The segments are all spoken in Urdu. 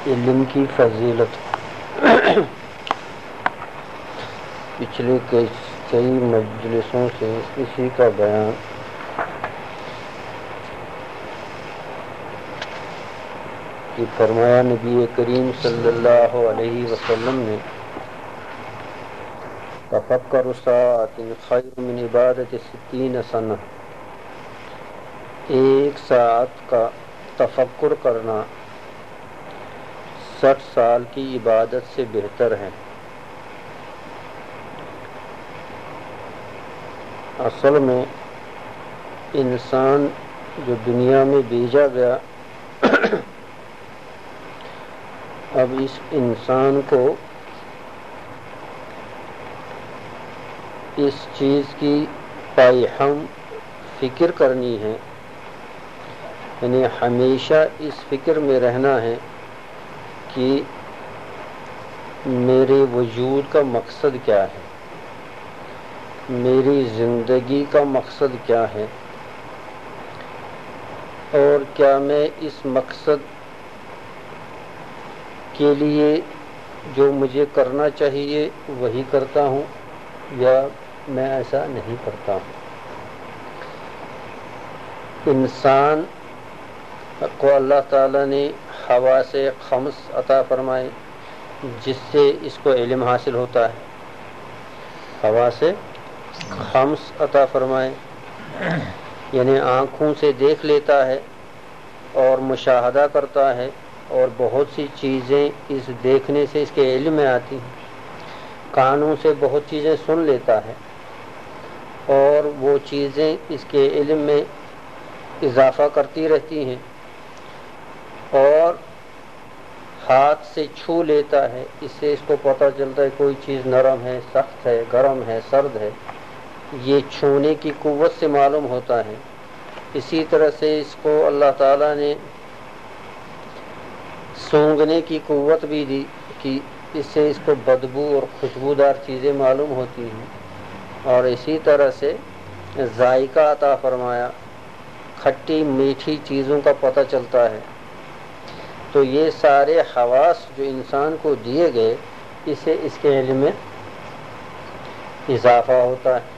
علم کی فضیلت پچھلے کئی مجلسوں سے اسی کا بیان کہ فرمایا نبی کریم صلی اللہ علیہ وسلم نے تفکر ساعۃ خیر من عبادت 60 سنہ، ایک ساعت کا تفکر کرنا 60 سال کی عبادت سے بہتر ہے۔ اصل میں انسان جو دنیا میں بھیجا گیا، اب اس انسان کو اس چیز کی پائہم فکر کرنی ہے، یعنی ہمیشہ اس فکر میں رہنا ہے کہ میرے وجود کا مقصد کیا ہے، میری زندگی کا مقصد کیا ہے، اور کیا میں اس مقصد کے لیے جو مجھے کرنا چاہیے وہی کرتا ہوں یا میں ایسا نہیں کرتا ہوں۔ انسان کو اللہ تعالیٰ نے حواس خمس عطا فرمائے جس سے اس کو علم حاصل ہوتا ہے، حواس خمس عطا فرمائے، یعنی آنکھوں سے دیکھ لیتا ہے اور مشاہدہ کرتا ہے، اور بہت سی چیزیں اس دیکھنے سے اس کے علم میں آتی ہیں، کانوں سے بہت چیزیں سن لیتا ہے اور وہ چیزیں اس کے علم میں اضافہ کرتی رہتی ہیں، اور ہاتھ سے چھو لیتا ہے، اس سے اس کو پتہ چلتا ہے کوئی چیز نرم ہے، سخت ہے، گرم ہے، سرد ہے، یہ چھونے کی قوت سے معلوم ہوتا ہے۔ اسی طرح سے اس کو اللہ تعالیٰ نے سونگھنے کی قوت بھی دی کہ اس سے اس کو بدبو اور خوشبودار چیزیں معلوم ہوتی ہیں، اور اسی طرح سے ذائقہ عطا فرمایا، کھٹی میٹھی چیزوں کا پتہ چلتا ہے۔ تو یہ سارے حواس جو انسان کو دیے گئے، اس سے اس کے علم میں اضافہ ہوتا ہے۔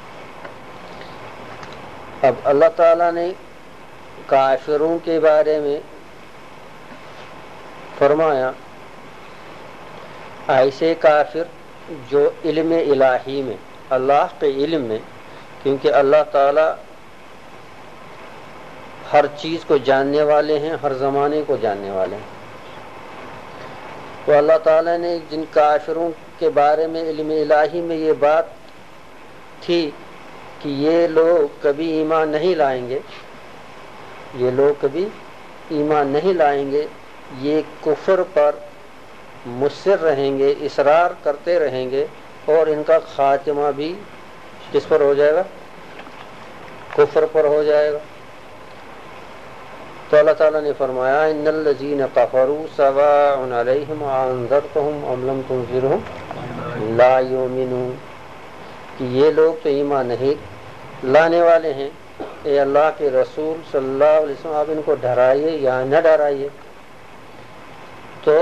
اب اللہ تعالیٰ نے کافروں کے بارے میں فرمایا، ایسے کافر جو علم الہی میں، اللہ کے علم میں، کیونکہ اللہ تعالیٰ ہر چیز کو جاننے والے ہیں، ہر زمانے کو جاننے والے ہیں، تو اللہ تعالیٰ نے جن کافروں کے بارے میں علم الہی میں یہ بات تھی کہ یہ لوگ کبھی ایمان نہیں لائیں گے، یہ لوگ کبھی ایمان نہیں لائیں گے، یہ کفر پر مصر رہیں گے، اصرار کرتے رہیں گے، اور ان کا خاتمہ بھی کس پر ہو جائے گا؟ کفر پر ہو جائے گا۔ تو اللہ تعالیٰ نے فرمایا ان الذین کفروا سواء علیہم انذرتہم ام لم تنذرہم لا یؤمنون، کہ یہ لوگ تو ایمان نہیں لانے والے ہیں، اے اللہ کے رسول صلی اللہ علیہ وسلم آپ ان کو ڈرائیے یا نہ ڈرائیے۔ تو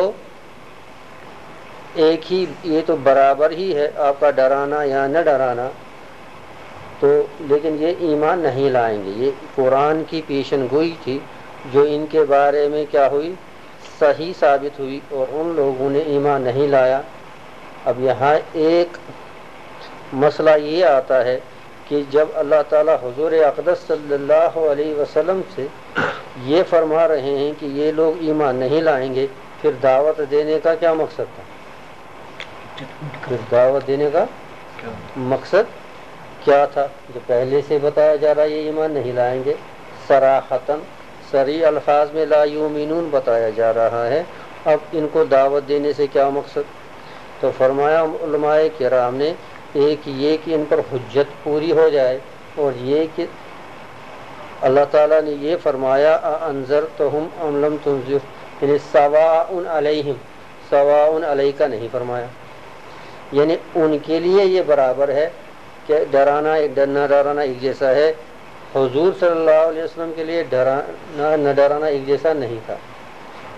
ایک ہی، یہ تو برابر ہی ہے آپ کا ڈرانا یا نہ ڈرانا، تو لیکن یہ ایمان نہیں لائیں گے۔ یہ قرآن کی پیشن گوئی تھی جو ان کے بارے میں کیا ہوئی؟ صحیح ثابت ہوئی، اور ان لوگوں نے ایمان نہیں لایا۔ اب یہاں ایک مسئلہ یہ آتا ہے کہ جب اللہ تعالیٰ حضور اقدس صلی اللہ علیہ وسلم سے یہ فرما رہے ہیں کہ یہ لوگ ایمان نہیں لائیں گے، پھر دعوت دینے کا کیا مقصد تھا؟ پھر دعوت دینے کا مقصد کیا تھا؟ جو پہلے سے بتایا جا رہا ہے یہ ایمان نہیں لائیں گے، صراحتاً صریح الفاظ میں لا یؤمنون بتایا جا رہا ہے، اب ان کو دعوت دینے سے کیا مقصد؟ تو فرمایا علماء کرام نے، ایک یہ کہ ان پر حجت پوری ہو جائے، اور یہ کہ اللہ تعالیٰ نے یہ فرمایا انذرتہم ام لم تنذر، یعنی سواء علیہم، سواء علیکا نہیں فرمایا، یعنی ان کے لیے یہ برابر ہے کہ ڈرانا نہ ڈرانا ایک جیسا ہے۔ حضور صلی اللہ علیہ وسلم کے لیے ڈرانا نہ ڈرانا ایک جیسا نہیں تھا۔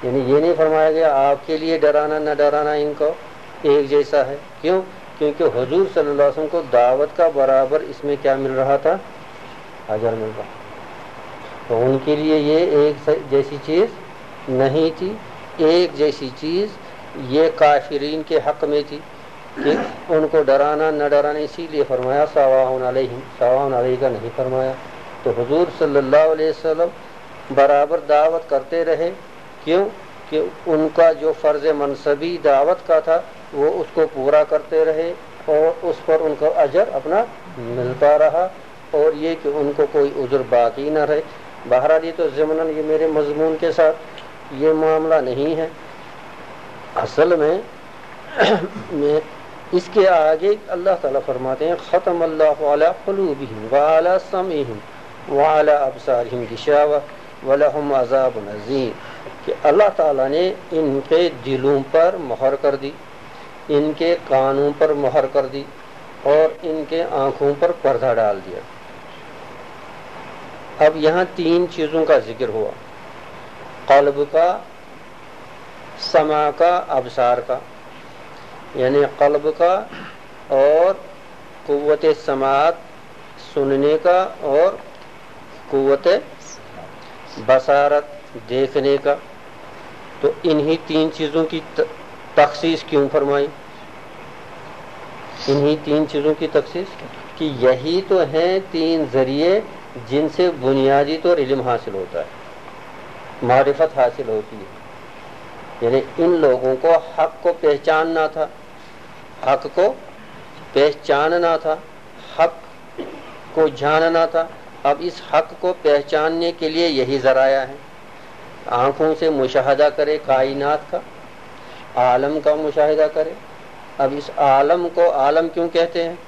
یعنی یہ نہیں فرمایا گیا آپ کے لیے ڈرانا نہ ڈرانا ان کو ایک جیسا ہے. کیوں؟ کیونکہ حضور صلی اللہ علیہ وسلم کو دعوت کا برابر اس میں کیا مل رہا تھا؟ اجر مل رہا. تو ان کے لیے یہ ایک جیسی چیز نہیں تھی. ایک جیسی چیز یہ کافرین کے حق میں تھی کہ ان کو ڈرانا نہ ڈرانا. اسی لیے فرمایا سواء علیہم، سواء علیہ کا نہیں فرمایا. تو حضور صلی اللہ علیہ وسلم برابر دعوت کرتے رہے. کیوں؟ کہ ان کا جو فرض منصبی دعوت کا تھا وہ اس کو پورا کرتے رہے اور اس پر ان کو اجر اپنا ملتا رہا، اور یہ کہ ان کو کوئی عذر باقی نہ رہے. بہرحال یہ تو ضمناً یہ میرے مضمون کے ساتھ یہ معاملہ نہیں ہے. اصل میں اس کے آگے اللہ تعالیٰ فرماتے ہیں ختم اللہ علی قلوبہم وعلی سمعہم وعلی ابصارہم غشاوہ ولہم عذاب عظیم، کہ اللہ تعالیٰ نے ان کے دلوں پر مہر کر دی، ان کے کانوں پر مہر کر دی، اور ان کے آنکھوں پر پردہ ڈال دیا. اب یہاں تین چیزوں کا ذکر ہوا، قلب کا، سمع کا، ابصار کا. یعنی قلب کا اور قوت سماعت سننے کا اور قوت بصارت دیکھنے کا. تو انہی تین چیزوں کی تخصیص کیوں فرمائی؟ انہی تین چیزوں کی تخصیص کہ یہی تو ہیں تین ذریعے جن سے بنیادی طور علم حاصل ہوتا ہے، معرفت حاصل ہوتی ہے. یعنی ان لوگوں کو حق کو پہچاننا تھا، حق کو پہچاننا تھا، حق کو جاننا تھا. اب اس حق کو پہچاننے کے لیے یہی ذرائع ہیں. آنکھوں سے مشاہدہ کرے کائنات کا، عالم کا مشاہدہ کرے. اب اس عالم کو عالم کیوں کہتے ہیں؟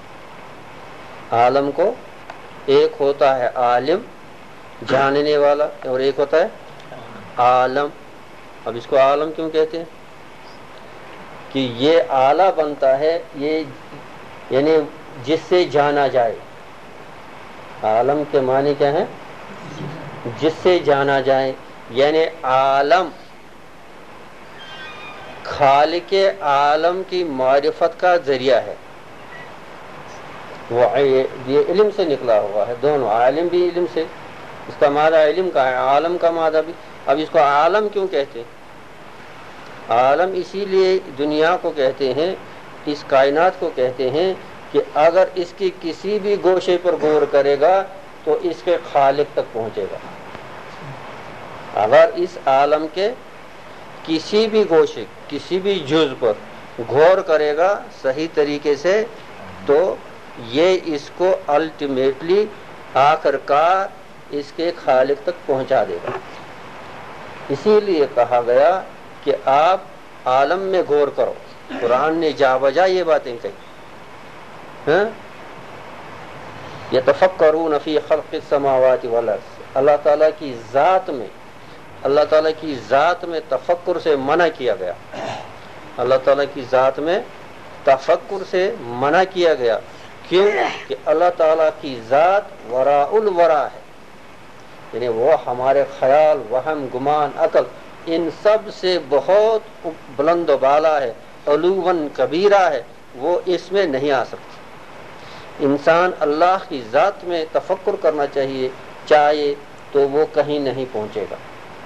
عالم کو ایک ہوتا ہے عالم جاننے والا اور ایک ہوتا ہے عالم. اب اس کو عالم کیوں کہتے ہیں؟ کہ یہ اعلیٰ بنتا ہے، یہ یعنی جس سے جانا جائے. عالم کے معنی کیا ہے؟ جس سے جانا جائے. یعنی عالم خالق عالم کی معرفت کا ذریعہ ہے. وہ یہ علم سے نکلا ہوا ہے. دونوں عالم بھی علم سے، اس کا مادہ علم کا ہے، عالم کا مادہ بھی. اب اس کو عالم کیوں کہتے ہیں؟ عالم اسی لیے دنیا کو کہتے ہیں، اس کائنات کو کہتے ہیں کہ اگر اس کی کسی بھی گوشے پر غور کرے گا تو اس کے خالق تک پہنچے گا. اگر اس عالم کے کسی بھی گوشے، کسی بھی جز پر غور کرے گا صحیح طریقے سے تو یہ اس کو الٹیمیٹلی آخر کار اس کے خالق تک پہنچا دے گا. اسی لیے کہا گیا کہ آپ عالم میں غور کرو. قرآن نے جا بجا یہ باتیں کہی. یتفکرون فی خلق السماوات والارض. اللہ تعالیٰ کی ذات میں، اللہ تعالیٰ کی ذات میں تفکر سے منع کیا گیا. اللہ تعالیٰ کی ذات میں تفکر سے منع کیا گیا. کیوں؟ کہ اللہ تعالیٰ کی ذات وراء الورا ہے. یعنی وہ ہمارے خیال، وہم، گمان، عقل ان سب سے بہت بلند و بالا ہے، علوًا کبیرہ ہے. وہ اس میں نہیں آ سکتا. انسان اللہ کی ذات میں تفکر کرنا چاہیے تو وہ کہیں نہیں پہنچے گا.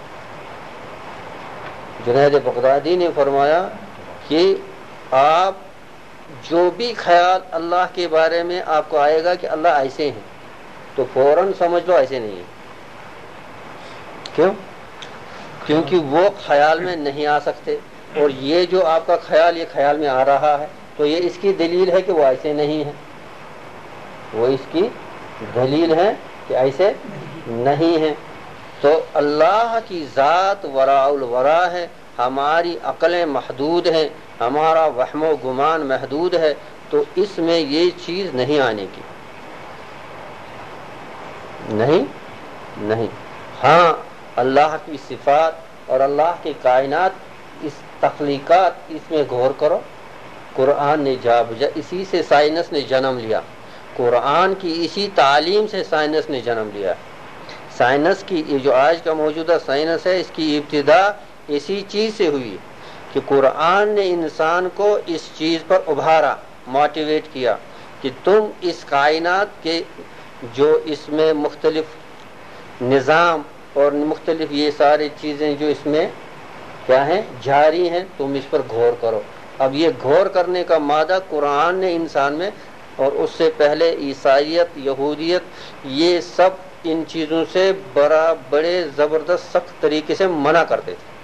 جنید بغدادی نے فرمایا کہ آپ جو بھی خیال اللہ کے بارے میں آپ کو آئے گا کہ اللہ ایسے ہیں تو فوراً سمجھ لو ایسے نہیں ہے. کیوں؟ کیونکہ وہ خیال میں نہیں آ سکتے. اور یہ جو آپ کا خیال یہ خیال میں آ رہا ہے تو یہ اس کی دلیل ہے کہ وہ ایسے نہیں ہیں. وہ اس کی دلیل ہے کہ ایسے نہیں ہیں. تو اللہ کی ذات وراء الورا ہے. ہماری عقلیں محدود ہیں، ہمارا وہم و گمان محدود ہے، تو اس میں یہ چیز نہیں آنے کی. نہیں. ہاں اللہ کی صفات اور اللہ کی کائنات، اس تخلیقات، اس میں غور کرو. قرآن نے جا بجا، اسی سے سائنس نے جنم لیا. قرآن کی اسی تعلیم سے سائنس نے جنم لیا. سائنس کی جو آج کا موجودہ سائنس ہے، اس کی ابتدا اسی چیز سے ہوئی کہ قرآن نے انسان کو اس چیز پر ابھارا، موٹیویٹ کیا کہ تم اس کائنات کے جو اس میں مختلف نظام اور مختلف یہ ساری چیزیں جو اس میں کیا ہیں جاری ہیں، تم اس پر غور کرو۔ اب یہ غور کرنے کا مادہ قرآن نے انسان میں، اور اس سے پہلے عیسائیت، یہودیت، یہ سب ان چیزوں سے بڑے زبردست سخت طریقے سے منع کرتے تھے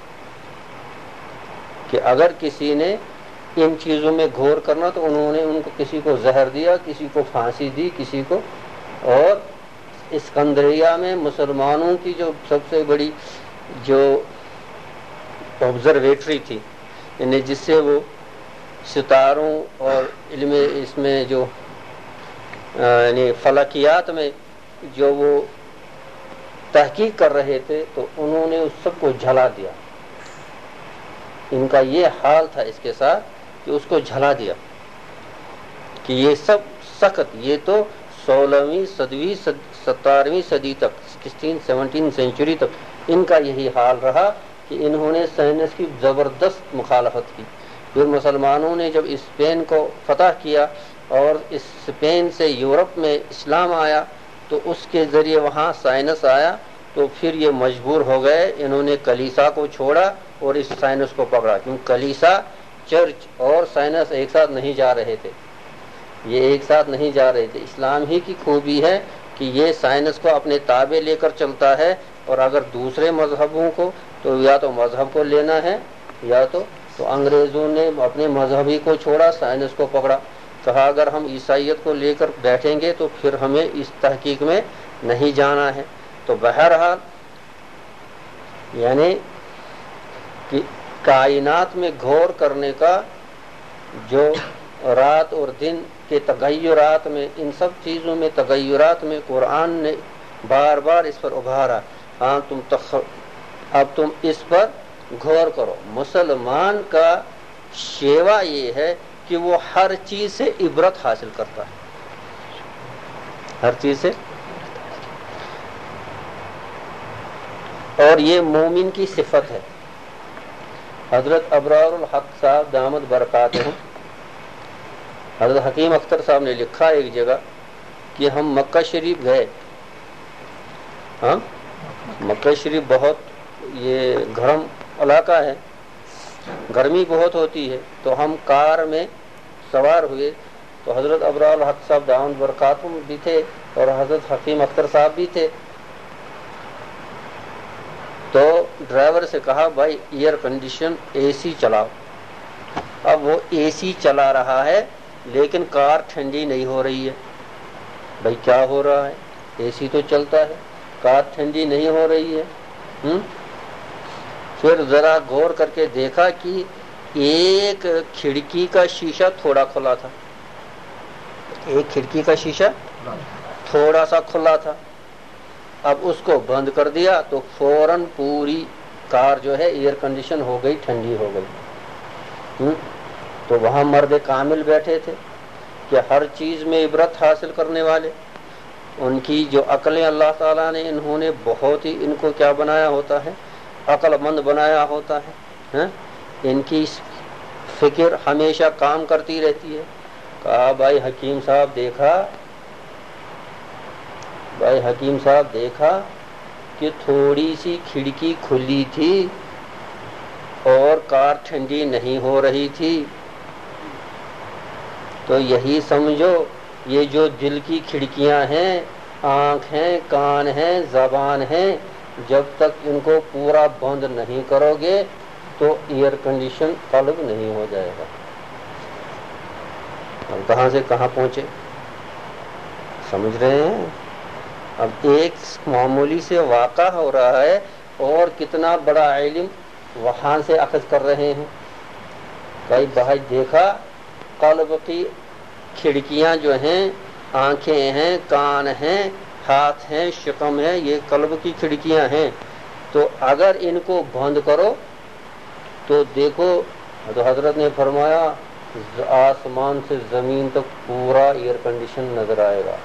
کہ اگر کسی نے ان چیزوں میں غور کرنا تو انہوں نے ان کو کسی کو زہر دیا، کسی کو پھانسی دی، کسی کو۔ اور اسکندریہ میں مسلمانوں کی جو سب سے بڑی جو آبزرویٹری تھی، یعنی جس سے وہ ستاروں اور علم اس میں جو یعنی فلکیات میں جو وہ تحقیق کر رہے تھے، تو انہوں نے اس سب کو جلا دیا۔ ان کا یہ حال تھا اس کے ساتھ کہ اس کو جلا دیا کہ یہ سب سخت، یہ تو 16ویں 17ویں صدی تک 17 سینچری تک ان کا یہی حال رہا کہ انہوں نے سائنس کی زبردست مخالفت کی۔ پھر مسلمانوں نے جب اسپین کو فتح کیا اور اسپین سے یورپ میں اسلام آیا تو اس کے ذریعے وہاں سائنس آیا، تو پھر یہ مجبور ہو گئے، انہوں نے کلیسا کو چھوڑا اور اس سائنس کو پکڑا، کیونکہ کلیسا، چرچ اور سائنس ایک ساتھ نہیں جا رہے تھے، یہ ایک ساتھ نہیں جا رہے تھے۔ اسلام ہی کی خوبی ہے کہ یہ سائنس کو اپنے تابع لے کر چلتا ہے، اور اگر دوسرے مذہبوں کو تو یا تو مذہب کو لینا ہے یا تو انگریزوں نے اپنے مذہبی کو چھوڑا، سائنس کو پکڑا، کہا اگر ہم عیسائیت کو لے کر بیٹھیں گے تو پھر ہمیں اس تحقیق میں نہیں جانا ہے۔ تو بہرحال یعنی کہ کائنات میں غور کرنے کا جو رات اور دن کے تغیرات میں، ان سب چیزوں میں تغیرات میں قرآن نے بار بار اس پر ابھارا، ہاں اب تم اس پر غور کرو۔ مسلمان کا شیوا یہ ہے کہ وہ ہر چیز سے عبرت حاصل کرتا ہے، ہر چیز سے، اور یہ مومن کی صفت ہے۔ حضرت ابرار الحق صاحب دامت برکاتہم، حضرت حکیم اختر صاحب نے لکھا ایک جگہ کہ ہم مکہ شریف گئے، ہاں مکہ شریف بہت یہ گرم علاقہ ہے، گرمی بہت ہوتی ہے، تو ہم کار میں سوار ہوئے، تو حضرت ابرار الحق صاحب دامت برکاتہم بھی تھے اور حضرت حکیم اختر صاحب بھی تھے۔ تو ڈرائیور سے کہا بھائی ایئر کنڈیشن اے سی چلاؤ۔ اب وہ اے سی چلا رہا ہے لیکن کار ٹھنڈی نہیں ہو رہی ہے۔ بھائی کیا ہو رہا ہے؟ اے سی تو چلتا ہے، کار ٹھنڈی نہیں ہو رہی ہے۔ پھر ذرا غور کر کے دیکھا کہ ایک کھڑکی کا شیشہ تھوڑا کھلا تھا، ایک کھڑکی کا شیشہ تھوڑا سا کھلا تھا۔ اب اس کو بند کر دیا تو فوراً پوری کار جو ہے ایئر کنڈیشن ہو گئی، ٹھنڈی ہو گئی۔ تو وہاں مرد کامل بیٹھے تھے کہ ہر چیز میں عبرت حاصل کرنے والے، ان کی جو عقلیں اللہ تعالیٰ نے انہوں نے بہت ہی ان کو کیا بنایا ہوتا ہے، عقل مند بنایا ہوتا ہے، ان کی فکر ہمیشہ کام کرتی رہتی ہے۔ کہا بھائی حکیم صاحب دیکھا کہ تھوڑی سی کھڑکی کھلی تھی اور کار ٹھنڈی نہیں ہو رہی تھی، تو یہی سمجھو یہ جو دل کی کھڑکیاں ہیں، آنکھ ہیں، کان ہیں، زبان ہیں، جب تک ان کو پورا بند نہیں کرو گے تو ایئر کنڈیشن قلب نہیں ہو جائے گا۔ اب کہاں سے کہاں پہنچے، سمجھ رہے ہیں؟ اب ایک معمولی سے واقعہ ہو رہا ہے اور کتنا بڑا علم وہاں سے اخذ کر رہے ہیں۔ بھائی دیکھا قلب کی کھڑکیاں جو ہیں، آنکھیں ہیں، کان ہیں، ہاتھ ہیں، شکم ہے، یہ قلب کی کھڑکیاں ہیں، تو اگر ان کو بند کرو تو دیکھو، تو حضرت نے فرمایا آسمان سے زمین تک پورا ایئر کنڈیشن نظر آئے گا،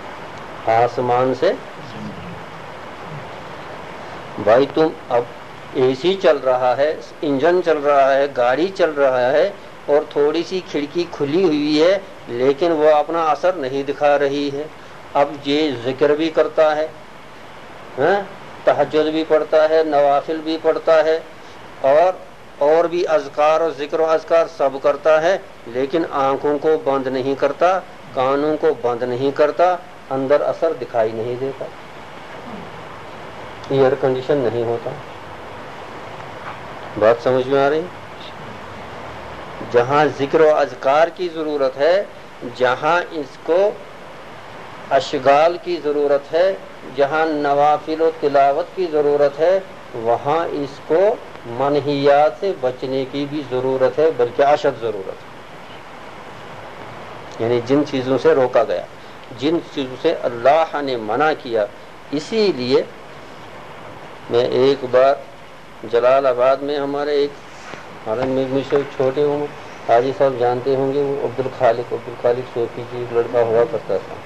آسمان سے۔ بھائی تم اب اے سی چل رہا ہے، انجن چل رہا ہے، گاڑی چل رہا ہے اور تھوڑی سی کھڑکی کھلی ہوئی ہے لیکن وہ اپنا اثر نہیں دکھا رہی ہے. اب یہ ذکر بھی کرتا ہے، تہجد بھی پڑھتا ہے، نوافل بھی پڑھتا ہے اور بھی اذکار اور ذکر و اذکار سب کرتا ہے، لیکن آنکھوں کو بند نہیں کرتا، کانوں کو بند نہیں کرتا، اندر اثر دکھائی نہیں دیتا، ایئر کنڈیشن نہیں ہوتا. بات سمجھ میں آ رہی؟ جہاں ذکر و اذکار کی ضرورت ہے، جہاں اس کو اشغال کی ضرورت ہے، جہاں نوافل و تلاوت کی ضرورت ہے، وہاں اس کو منہیات سے بچنے کی بھی ضرورت ہے، بلکہ اشد ضرورت ہے. یعنی جن چیزوں سے روکا گیا، جن چیزوں سے اللہ نے منع کیا. اسی لیے میں ایک بار جلال آباد میں ہمارے ایک مجھ سے چھوٹے ہوں حاجی صاحب جانتے ہوں گے، وہ عبد الخالق صوفی کی ایک لڑکا ہوا کرتا تھا.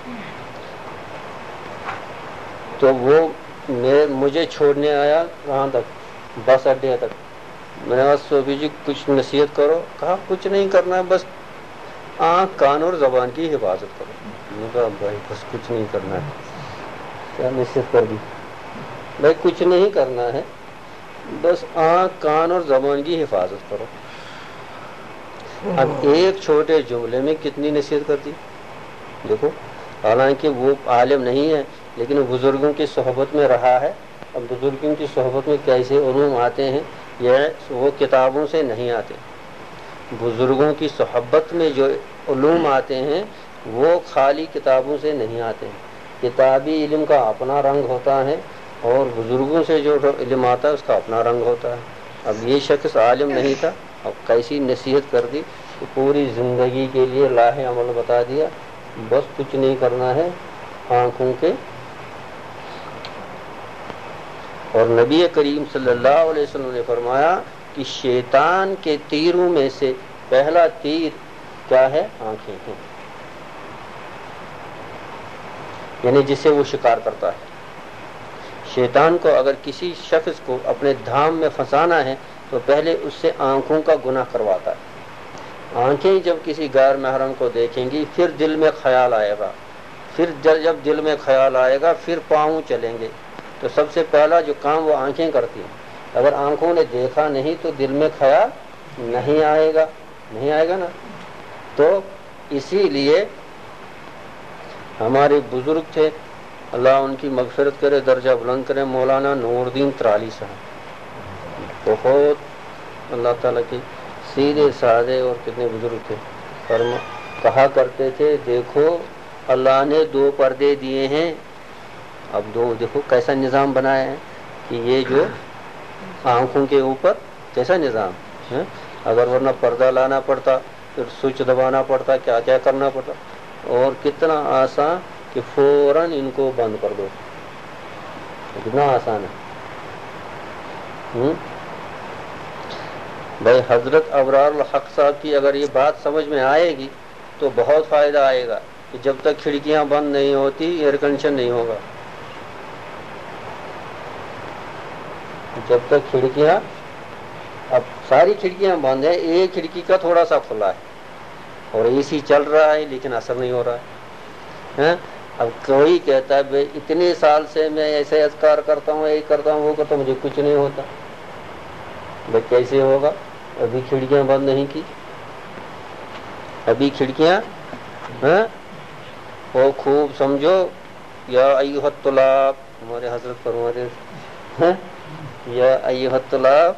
تو وہ مجھے چھوڑنے آیا وہاں تک، بس اڈے تک. میں نے کہا صوفی جی کچھ نصیحت کرو. کہا کچھ نہیں کرنا ہے، بس آنکھ کان اور زبان کی حفاظت کرو. میں نے کہا بھائی بس کچھ نہیں کرنا ہے، کیا نصیحت کر دی بھائی، کچھ نہیں کرنا ہے، بس آنکھ کان اور زبان کی حفاظت کرو. اب ایک چھوٹے جملے میں کتنی نصیحت کرتی دیکھو. حالانکہ وہ عالم نہیں ہے لیکن بزرگوں کی صحبت میں رہا ہے. اب بزرگوں کی صحبت میں کیسے علوم آتے ہیں، یہ وہ کتابوں سے نہیں آتے. بزرگوں کی صحبت میں جو علوم آتے ہیں وہ خالی کتابوں سے نہیں آتے ہیں. کتابی علم کا اپنا رنگ ہوتا ہے اور بزرگوں سے جو علم آتا ہے اس کا اپنا رنگ ہوتا ہے. اب یہ شخص عالم نہیں تھا، اب کیسی نصیحت کر دی کہ پوری زندگی کے لیے راہ عمل بتا دیا. بس کچھ نہیں کرنا ہے، آنکھوں کے. اور نبی کریم صلی اللہ علیہ وسلم نے فرمایا کہ شیطان کے تیروں میں سے پہلا تیر کیا ہے؟ آنکھیں ہیں، یعنی جسے وہ شکار کرتا ہے. شیطان کو اگر کسی شخص کو اپنے دھام میں پھنسانا ہے تو پہلے اس سے آنکھوں کا گناہ کرواتا ہے. آنکھیں جب کسی غیر محرم کو دیکھیں گی پھر دل میں خیال آئے گا، پھر جب دل میں خیال آئے گا پھر پاؤں چلیں گے. تو سب سے پہلا جو کام وہ آنکھیں کرتی ہیں. اگر آنکھوں نے دیکھا نہیں تو دل میں خیال نہیں آئے گا نا. تو اسی لیے ہمارے بزرگ تھے، اللہ ان کی مغفرت کرے، درجہ بلند کرے، مولانا نور الدین ترالی صاحب، بہت اللہ تعالیٰ کی سیدھے سادے اور کتنے بزرگ تھے. کہا کرتے تھے دیکھو اللہ نے 2 پردے دیے ہیں. اب دیکھو کیسا نظام بنایا ہے کہ یہ جو آنکھوں کے اوپر کیسا نظام ہے. اگر ورنہ پردہ لانا پڑتا، پھر سوئچ دبانا پڑتا، کیا کیا کرنا پڑتا. اور کتنا آسان کہ فوراً ان کو بند کر دو، کتنا آسان ہے. بھائی حضرت ابرار الحق صاحب کی اگر یہ بات سمجھ میں آئے گی تو بہت فائدہ آئے گا کہ جب تک کھڑکیاں بند نہیں ہوتی ایئر کنڈیشن نہیں ہوگا. جب تک کھڑکیاں، اب ساری کھڑکیاں بند ہیں، ایک کھڑکی کا تھوڑا سا کھلا ہے اور اے سی چل رہا ہے لیکن اثر نہیں ہو رہا ہے. اب کوئی کہتا ہے بھائی اتنے سال سے میں ایسے اذکار کرتا ہوں، یہ کرتا ہوں، وہ کرتا ہوں، مجھے کچھ نہیں ہوتا. بھائی کیسے ہوگا؟ ابھی کھڑکیاں بند نہیں کی، ابھی کھڑکیاں وہ خوب سمجھو. یا ایھا الطلاب، ہمارے حضرت فرماتے ہیں یا ایھا الطلاب،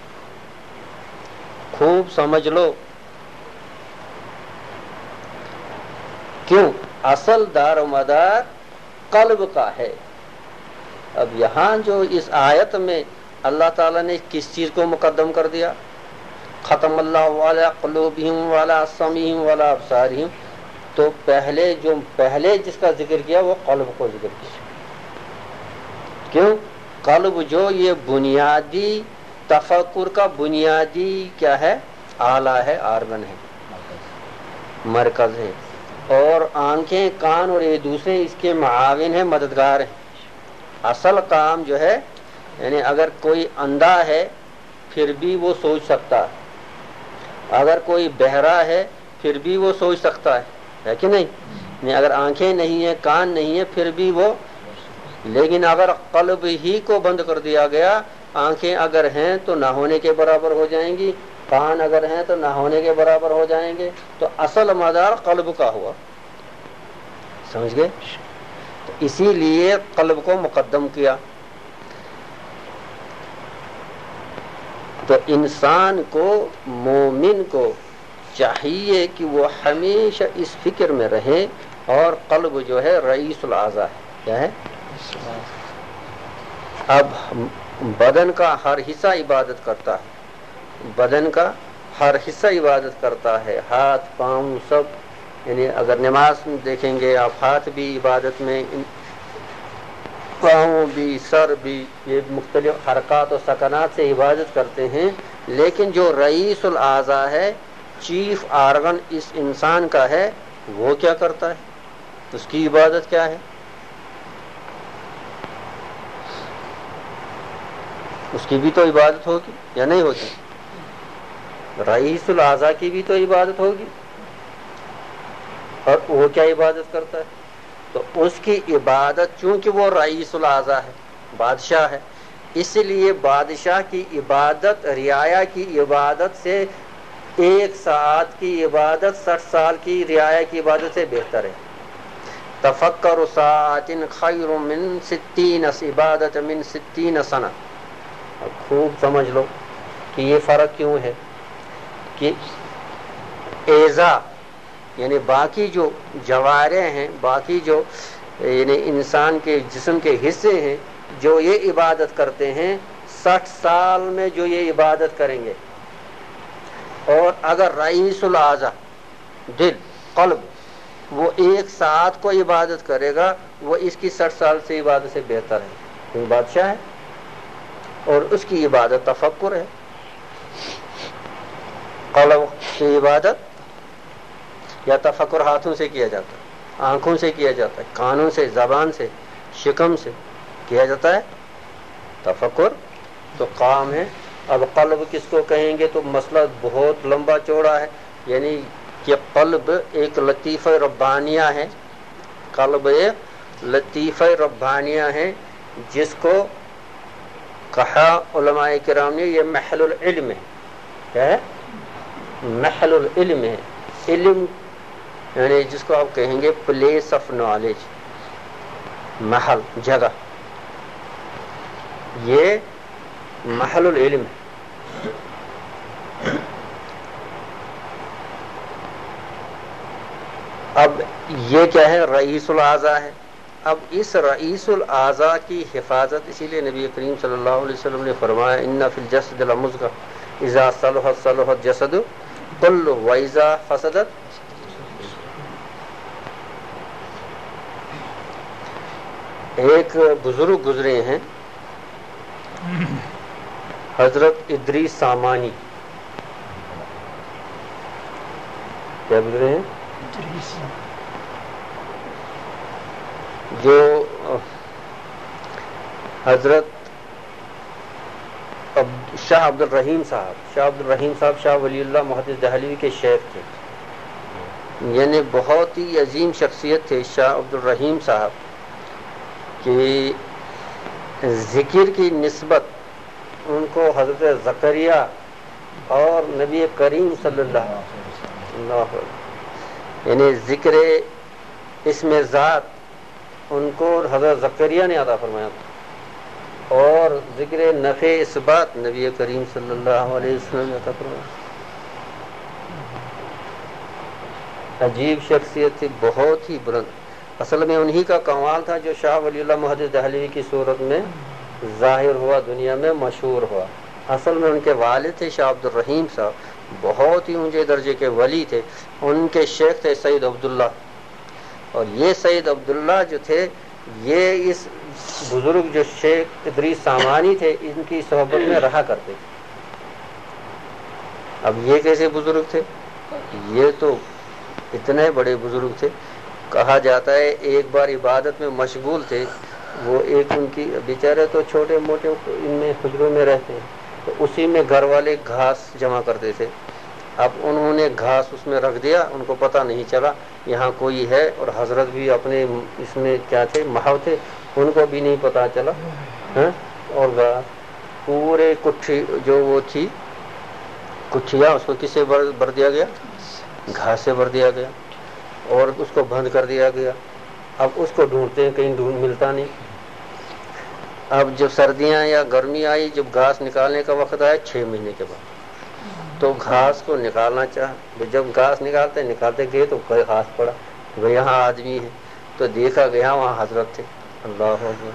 خوب سمجھ لو. کیوں؟ اصل دار و مدار قلب کا ہے. اب یہاں جو اس آیت میں اللہ تعالیٰ نے کس چیز کو مقدم کر دیا؟ ختم اللہ علی قلوبہم وعلی سمعہم وعلی ابصارہم. تو پہلے جس کا ذکر کیا وہ قلب کو ذکر کیا. کیوں؟ قلب جو یہ بنیادی تفکر کا بنیادی کیا ہے؟ آلہ ہے، آرگن ہے، مرکز ہے. اور آنکھیں، کان اور یہ دوسرے اس کے معاون ہیں، مددگار ہیں. اصل کام جو ہے یعنی اگر کوئی اندھا ہے پھر بھی وہ سوچ سکتا ہے، اگر کوئی بہرا ہے پھر بھی وہ سوچ سکتا ہے کہ نہیں؟ یعنی اگر آنکھیں نہیں ہیں، کان نہیں ہیں، پھر بھی وہ، لیکن اگر قلب ہی کو بند کر دیا گیا، آنکھیں اگر ہیں تو نہ ہونے کے برابر ہو جائیں گی، کان اگر ہیں تو نہ ہونے کے برابر ہو جائیں گے، تو اصل مدار قلب کا ہوا، سمجھ گئے؟ تو اسی لیے قلب کو مقدم کیا۔ تو انسان کو، مومن کو چاہیے کہ وہ ہمیشہ اس فکر میں رہے، اور قلب جو ہے رئیس الاعضاء ہے، کیا ہے؟ اب بدن کا ہر حصہ عبادت کرتا ہے، بدن کا ہر حصہ عبادت کرتا ہے، ہاتھ پاؤں سب، یعنی اگر نماز دیکھیں گے آپ، ہاتھ بھی عبادت میں، پاؤں بھی، سر بھی، یہ مختلف حرکات و سکنات سے عبادت کرتے ہیں، لیکن جو رئیس الاعضاء ہے، چیف آرگن اس انسان کا ہے، وہ کیا کرتا ہے؟ اس کی عبادت کیا ہے؟ اس کی بھی تو عبادت ہوگی یا نہیں ہوگی؟ رئیس الاعضاء کی بھی تو عبادت ہوگی، اور وہ کیا عبادت کرتا ہے؟ تو اس کی عبادت، چونکہ وہ رئیس الاعضاء ہے، بادشاہ ہے، اس لیے بادشاہ کی عبادت رعایا کی عبادت سے، 1 ساعت کی عبادت 60 سال کی رعایا کی عبادت سے بہتر ہے۔ تفکر ساعت خیر من 60 عبادت من 60 سنہ۔ اب خوب سمجھ لو کہ یہ فرق کیوں ہے، کہ اعضاء یعنی باقی جو جوارح ہیں، باقی جو یعنی انسان کے جسم کے حصے ہیں، جو یہ عبادت کرتے ہیں، 60 سال میں جو یہ عبادت کریں گے، اور اگر رئیس الاعضاء دل، قلب، وہ 1 ساعت کو عبادت کرے گا، وہ اس کی 60 سال سے عبادت سے بہتر ہے، کیونکہ بادشاہ ہے، اور اس کی عبادت تفکر ہے۔ قلب کی عبادت یا تفکر ہاتھوں سے کیا جاتا ہے، آنکھوں سے کیا جاتا ہے، کانوں سے، زبان سے، شکم سے کیا جاتا ہے تفکر، تو کام ہے۔ اب قلب کس کو کہیں گے تو مسئلہ بہت لمبا چوڑا ہے، یعنی کہ قلب ایک لطیفہ ربانیہ ہے، قلب ایک لطیفہ ربانیہ ہے، جس کو کہا علماء کرام نے یہ محل العلم ہے۔ کیا ہے؟ محل العلم ہے، علم یعنی جس کو آپ کہیں گے پلیس آف نالج، محل، جگہ، یہ محل العلم ہے۔ اب یہ کیا ہے؟ رئیس الاعضاء ہے۔ اب اس رئیس الاعضاء کی حفاظت، اسی لیے نبی کریم صلی اللہ علیہ وسلم نے فرمایا ان فی الجسد لمضغہ اذا صلحت صلح الجسد کلہ واذا فسدت۔ ایک بزرگ گزرے ہیں، حضرت ادریس سامانی، کیا گزرے ہیں؟ جو حضرت شاہ عبد الرحیم صاحب شاہ ولی اللہ محدث دہلوی کے شیخ تھے، یعنی بہت ہی عظیم شخصیت تھے شاہ عبد الرحیم صاحب، کہ ذکر کی نسبت ان کو حضرت زکریا اور نبی کریم صلی اللہ علیہ وسلم، یعنی ذکر اسم ذات ان کو حضرت زکریا نے عطا فرمایا تھا، اور ذکر نفع اثبات نبی کریم صلی اللہ علیہ وسلم نے عطا فرمایا۔ عجیب شخصیت تھی، بہت ہی بلند۔ اصل میں انہی کا کمال تھا جو شاہ ولی اللہ محدث دہلوی کی صورت میں ظاہر ہوا، دنیا میں مشہور ہوا۔ اصل میں ان کے والد تھے شاہ عبد الرحیم صاحب، بہت ہی اونچے درجے کے ولی تھے، ان کے شیخ تھے سید عبداللہ، اور یہ سید عبداللہ جو تھے یہ اس بزرگ جو شیخ ادریس سامانی تھے ان کی صحبت میں رہا کرتے تھے۔ اب یہ کیسے بزرگ تھے؟ یہ تو اتنے بڑے بزرگ تھے، کہا جاتا ہے ایک بار عبادت میں مشغول تھے وہ ایک ان کی بیچارے تو چھوٹے موٹے ان میں حجروں میں رہتے ہیں، تو اسی میں گھر والے گھاس جمع کرتے تھے. اب انہوں نے گھاس اس میں رکھ دیا، ان کو پتہ نہیں چلا یہاں کوئی ہے، اور حضرت بھی اپنے اس میں کیا تھے، محو تھے، ان کو بھی نہیں پتہ چلا. اور پورے کٹھی جو وہ تھی کٹھیا، اس کو کس سے بھر دیا گیا؟ گھاس سے بھر دیا گیا اور اس کو بند کر دیا گیا. اب اس کو ڈھونڈتے ہیں، کہیں ملتا نہیں. اب جب سردیاں یا گرمی آئی، جب گھاس نکالنے کا وقت آیا 6 مہینے کے بعد، تو گھاس کو نکالنا چاہا. جب گھاس نکالتے گئے تو کوئی گھاس پڑا، وہ یہاں آدمی ہے، تو دیکھا گیا وہاں حضرت تھے. اللہ اکبر.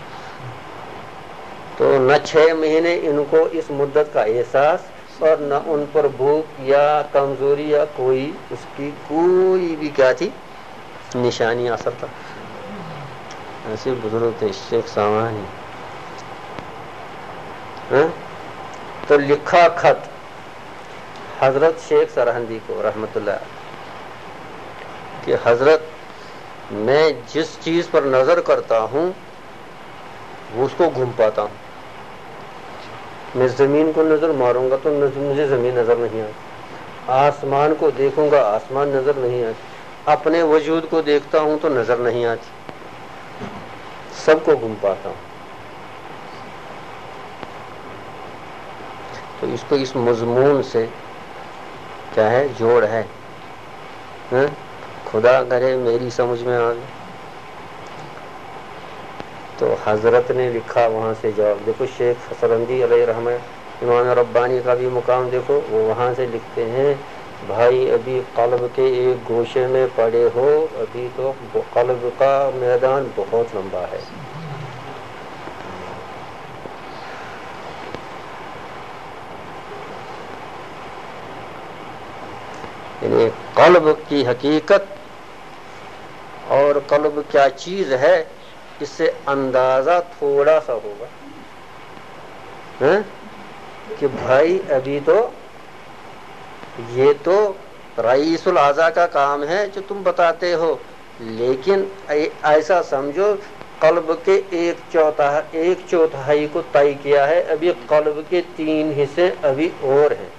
تو نہ 6 مہینے ان کو اس مدت کا احساس، اور نہ ان پر بھوک یا کمزوری یا کوئی اس کی کوئی بھی کیا تھی نشانی اثر تھا. ایسے بزرگ تھے شیخ سامانی. تو لکھا خط حضرت شیخ سرہندی کو رحمت اللہ کہ حضرت میں جس چیز پر نظر کرتا ہوں وہ اس کو گھوم پاتا ہوں. میں زمین کو نظر ماروں گا تو مجھے زمین نظر نہیں آتی، آسمان کو دیکھوں گا آسمان نظر نہیں آتی، اپنے وجود کو دیکھتا ہوں تو نظر نہیں آتی، سب کو گھوم پاتا ہوں. تو اس کو اس مضمون سے کیا ہے جوڑ ہے. خدا کرے میری سمجھ میں آ گئی. تو حضرت نے لکھا وہاں سے جواب. دیکھو شیخ سرہندی علیہ رحمہ، امام ربانی کا بھی مقام دیکھو، وہ وہاں سے لکھتے ہیں بھائی ابھی قلب کے ایک گوشے میں پڑے ہو، ابھی تو قلب کا میدان بہت لمبا ہے. یعنی قلب کی حقیقت اور قلب کیا چیز ہے اس سے اندازہ تھوڑا سا ہوگا کہ بھائی ابھی تو یہ تو رئیس الاعضاء کا کام ہے جو تم بتاتے ہو، لیکن ایسا سمجھو قلب کے ایک چوتھائی کو طے کیا ہے، ابھی قلب کے 3 حصے ابھی اور ہیں،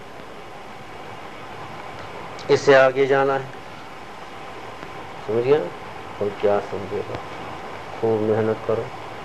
اس سے آگے جانا ہے. سمجھ گیا؟ اور کیا سمجھے گا، خوب محنت کرو.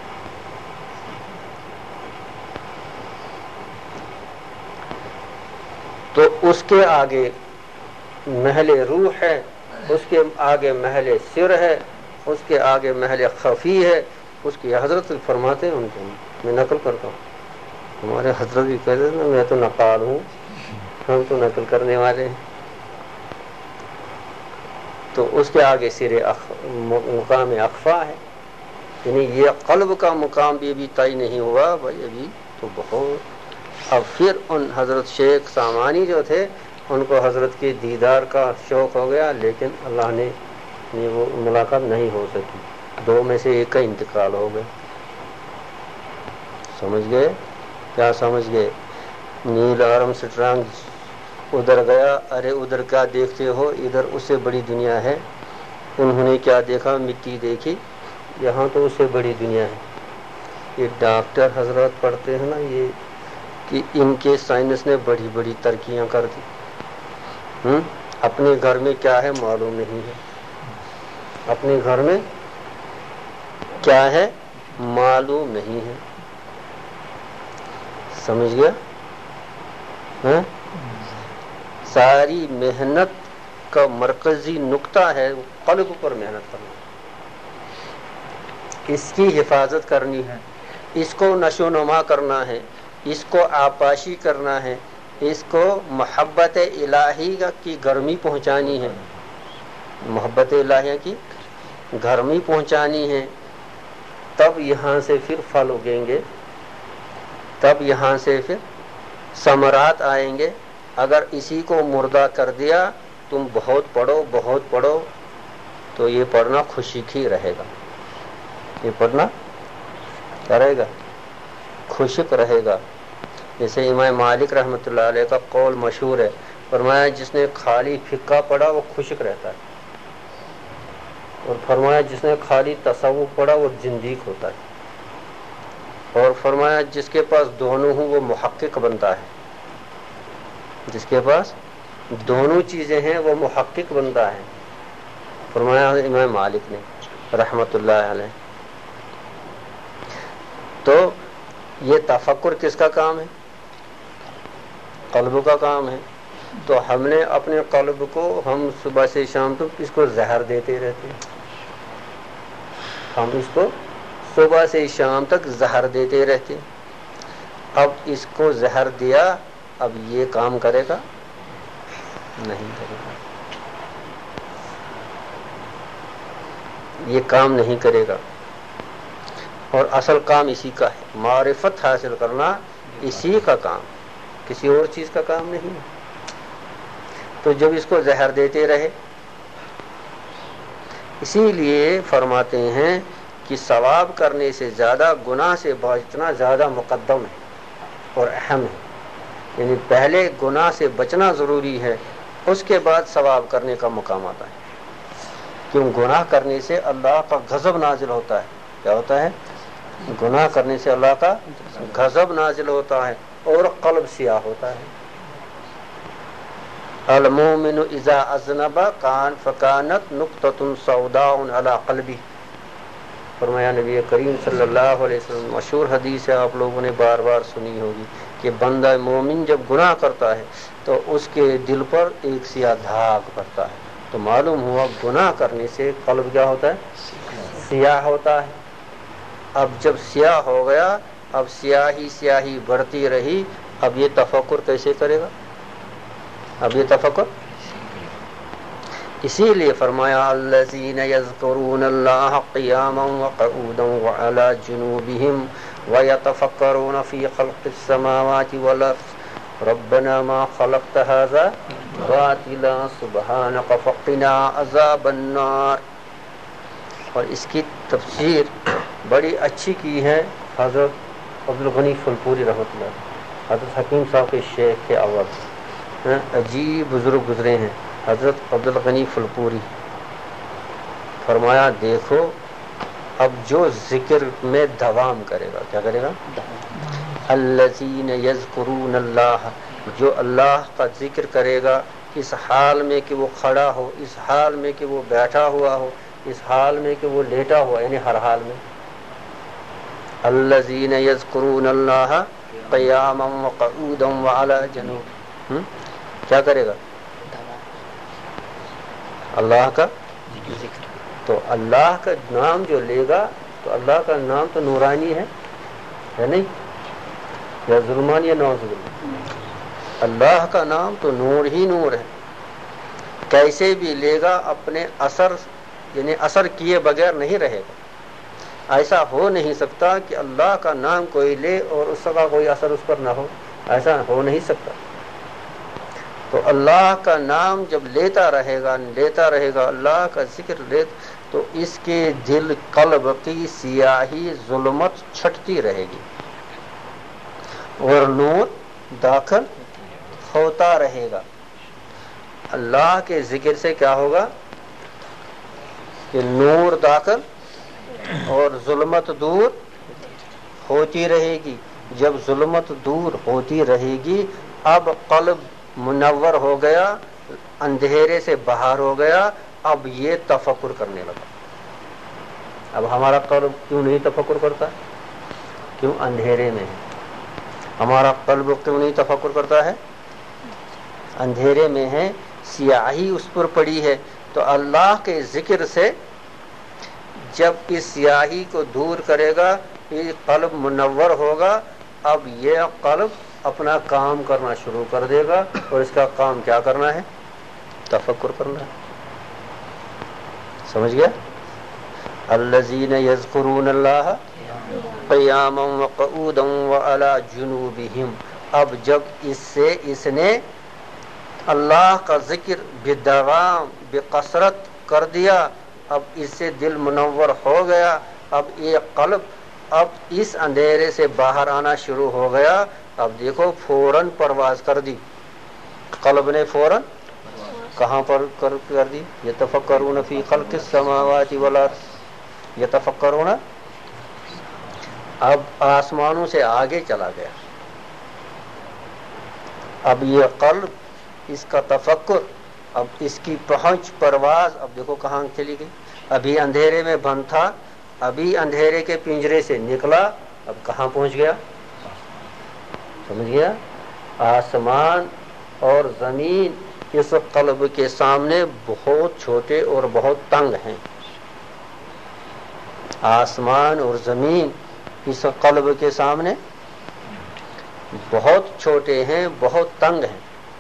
تو اس کے آگے محل روح ہے، اس کے آگے محل سر ہے، اس کے آگے محل خفی ہے. اس کی حضرت فرماتے ہیں، ان کو میں نقل کرتا ہوں، ہمارے حضرت بھی کہتے ہیں نا میں تو نقال ہوں، ہم تو نقل کرنے والے ہیں. تو اس کے آگے سر مقام اخفا ہے، یعنی یہ قلب کا مقام بھی ابھی طے نہیں ہوا بھائی، ابھی تو بہت. اب پھر ان حضرت شیخ سامانی جو تھے ان کو حضرت کے دیدار کا شوق ہو گیا، لیکن اللہ نے وہ ملاقات نہیں ہو سکی. 2 میں سے ایک کا انتقال ہو گیا. سمجھ گئے؟ کیا سمجھ گئے؟ نیل آرم سٹرانگ ادھر گیا، ارے ادھر کیا دیکھتے ہو، ادھر اس سے بڑی دنیا ہے. انہوں نے کیا دیکھا؟ مٹی دیکھی. یہاں تو اس سے بڑی دنیا ہے. یہ ڈاکٹر حضرات پڑھتے ہیں نا یہ کہ ان کے سائنس نے بڑی بڑی ترقیاں کر دی. اپنے گھر میں کیا ہے معلوم نہیں ہے، اپنے گھر میں کیا ہے معلوم نہیں ہے. سمجھ گیا؟ ساری محنت کا مرکزی نقطہ ہے قلب پر محنت کرنا، اس کی حفاظت کرنی ہے، اس کو نشو و نما کرنا ہے، اس کو آپاشی کرنا ہے، اس کو محبت الہی کی گرمی پہنچانی ہے، محبت الہیہ کی گرمی پہنچانی ہے. تب یہاں سے پھر پھل اگیں گے، تب یہاں سے پھر ثمرات آئیں گے. اگر اسی کو مردہ کر دیا، تم بہت پڑھو تو یہ پڑھنا خشک ہی رہے گا، یہ پڑھنا کیا رہے گا؟ خشک رہے گا. جیسے امام مالک رحمۃ اللہ علیہ کا قول مشہور ہے، فرمایا جس نے خالی فقہ پڑھا وہ خشک رہتا ہے، اور فرمایا جس نے خالی تصوف پڑھا وہ زندیق ہوتا ہے. فرمایا جس کے پاس دونوں ہوں وہ محقق بنتا ہے، جس کے پاس دونوں چیزیں ہیں وہ محقق بنتا ہے، فرمایا امام مالک نے رحمت اللہ علیہ۔ تو یہ تفکر کس کا کام ہے؟ قلب کا کام ہے۔ تو ہم نے اپنے قلب کو ہم صبح سے شام تک اس کو زہر دیتے رہتے ہیں، ہم اس کو صبح سے شام تک زہر دیتے رہتے ہیں۔ اب اس کو زہر دیا، اب یہ کام کرے گا نہیں کرے گا، یہ کام نہیں کرے گا۔ اور اصل کام اسی کا ہے، معرفت حاصل کرنا اسی کا کام، کسی اور چیز کا کام نہیں ہے۔ تو جب اس کو زہر دیتے رہے، اسی لیے فرماتے ہیں کہ ثواب کرنے سے زیادہ گناہ سے بچنا زیادہ مقدم ہے اور اہم ہے، یعنی پہلے گناہ سے بچنا ضروری ہے، اس کے بعد ثواب کرنے کا مقام آتا ہے۔ کیوں؟ گناہ کرنے سے اللہ کا غضب نازل ہوتا ہے۔ کیا ہوتا ہے؟ گناہ کرنے سے اللہ کا غضب نازل ہوتا ہے اور قلب سیاہ ہوتا ہے۔ المؤمن اذا اذنب فکانت نقطۃ سوداء علی قلبی، فرمایا نبی کریم صلی اللہ علیہ وسلم، مشہور حدیث ہے، آپ لوگوں نے بار بار سنی ہوگی کہ بندہ مومن جب گناہ کرتا ہے تو اس کے دل پر ایک سیاہ دھاگ پڑتا ہے۔ تو معلوم ہوا گناہ کرنے سے قلب کیا ہوتا ہے؟ سیاہ ہوتا ہے۔ اب جب سیاہ ہو گیا، اب سیاہی بڑھتی رہی، اب یہ تفکر کیسے کرے گا؟ اب یہ تفکر، اسی لیے فرمایا الذین یذکرون اللہ قیاما وقعودا وعلی جنوبہم ویتفکرون فی خلق السماوات والارض ربنا ما خلقت ھذا باطلا سبحانک فقنا عذاب النار۔ اور اس کی تفسیر بڑی اچھی کی ہے حضرت عبدالغنی فلپوری رحمۃ اللہ، حضرت حکیم صاحب کے شیخ کے اول، عجیب بزرگ گزرے ہیں حضرت عبدالغنی فلپوری۔ فرمایا دیکھو اب جو ذکر میں دوام کرے گا، کیا کرے گا؟ الذین یذکرون اللہ، جو اللہ کا ذکر کرے گا اس حال میں کہ وہ کھڑا ہو، اس حال میں کہ وہ بیٹھا ہوا ہو، اس حال میں کہ وہ لیٹا ہوا، یعنی ہر حال میں۔ الذین یذکرون اللہ قیاما وقعودا وعلی جنوب، کیا کرے گا؟ اللہ کا ذکر۔ تو اللہ کا نام جو لے گا، تو اللہ کا نام تو نورانی ہے نہیں؟ یا ظلمان یا نعوذ باللہ، اللہ کا نام تو نور ہی نور ہے۔ کیسے بھی لے گا اپنے اثر، یعنی اثر کیے بغیر نہیں رہے گا۔ ایسا ہو نہیں سکتا کہ اللہ کا نام کوئی لے اور اس کا کوئی اثر اس پر نہ ہو، ایسا ہو نہیں سکتا۔ تو اللہ کا نام جب لیتا رہے گا اللہ کا ذکر تو اس کے دل قلب کی سیاہی ظلمت چھٹتی رہے گی اور نور داخل ہوتا رہے گا۔ اللہ کے ذکر سے کیا ہوگا کہ نور داخل اور ظلمت دور ہوتی رہے گی۔ جب ظلمت دور ہوتی رہے گی، اب قلب منور ہو گیا، اندھیرے سے باہر ہو گیا، اب یہ تفکر کرنے لگا۔ اب ہمارا قلب کیوں نہیں تفکر کرتا؟ کیوں؟ اندھیرے میں ہے۔ ہمارا قلب کیوں نہیں تفکر کرتا ہے؟ اندھیرے میں ہے، سیاہی اس پر پڑی ہے۔ تو اللہ کے ذکر سے جب اس سیاہی کو دور کرے گا، یہ قلب منور ہوگا، اب یہ قلب اپنا کام کرنا شروع کر دے گا، اور اس کا کام کیا کرنا ہے؟ تفکر کرنا ہے۔ سمجھ گیا؟ الذین یذکرون اللہ قیاما وقعودا وعلی جنوبہم۔ اب جب اس نے اللہ کا ذکر بدوام بکثرت کر دیا، اب اس سے دل منور ہو گیا، اب یہ قلب اب اس اندھیرے سے باہر آنا شروع ہو گیا۔ اب دیکھو فوراً پرواز کر دی، قلب نے فوراً کہاں پر کر دی؟ یتفکرون فی خلق السماوات والارض، یتفکرون اب آسمانوں سے آگے چلا گیا. اب یہ قلب، اس کا تفکر، اب اس کی پہنچ پرواز اب دیکھو کہاں چلی گئی. ابھی اندھیرے میں بند تھا، ابھی اندھیرے کے پنجرے سے نکلا، اب کہاں پہنچ گیا؟ سمجھ گیا؟ آسمان اور زمین اس قلب کے سامنے بہت چھوٹے اور بہت تنگ ہیں. آسمان اور زمین اس قلب کے سامنے بہت چھوٹے ہیں، بہت تنگ ہیں.